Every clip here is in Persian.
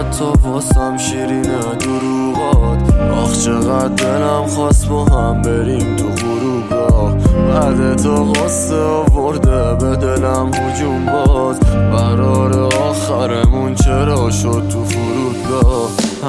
چقدر تو واسم شیرینه دروغات، آخ چقدر دلم خواست با هم بریم تو غروبگاه. بعد تو غصه آورده به دلم هجوم باز، قرار آخرمون چرا شد تو فرودگاه.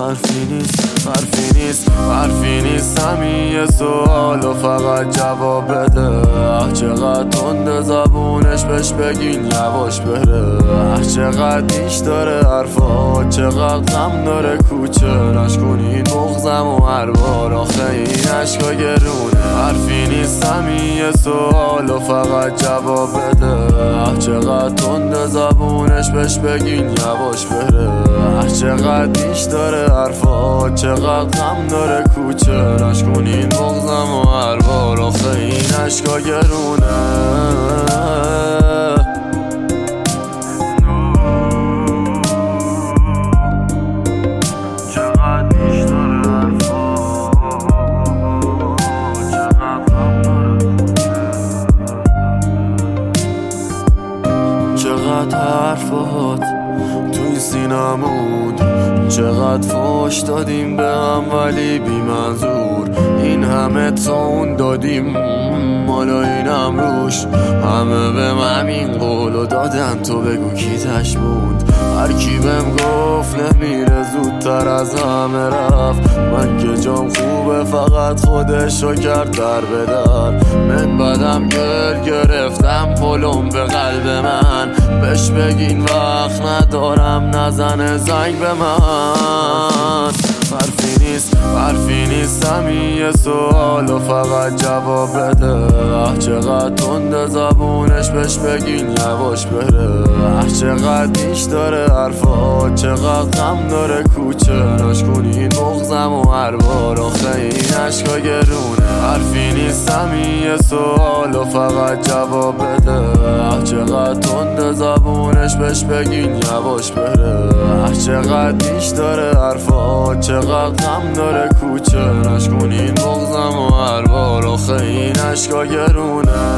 حرفی نیست همین یه سوال و فقط جواب بده. چقدر تند زبونش بهش بگین یواش بره. چقدر نیش داره حرفا، چقدر غم داره کوچه. نشکنین مغزم و هر بار آخه این عشقا گرونه. حرفی نیست همین یه سوال و فقط جواب بده. چقدر تند زبونش بهش بگین یواش بره. چقدر نیش داره حرفا، چقدر غم داره کوچه. نشکنین مغزم و هر بار آخه این عشقا گرونه. چقدر حرفات توی سینمون، چقدر فوش دادیم به هم ولی بی منظور. این همه تون دادیم مالا اینم روش. همه به همین قولو دادن، تو بگو کی تش موند. هر کی بهم گفت نمیره زودتر از همه رفت. من که جام خوبه فقط خودشو کرد در به در. من بدم گرفتم پلم به قلب من. بهش بگین وقت ندارم نزنه زنگ به من. حرفی نیست همین یه سوال و فقط جواب بده. چقدر تند زبونش بهش بگین یواش بره. چقدر نیش داره حرفا، چقدر غم داره کوچه. نشکنین مغزم و هر بار آخه این عشقا گرونه. حرفی نیست همین یه سوال و فقط جواب بده. چقدر تند زبونش بهش بگین یواش بره. چقدر نیش داره حرفا، چقدر غم داره کوچه. نشکنین مغزم و هر بار آخه این عشقا گرونه.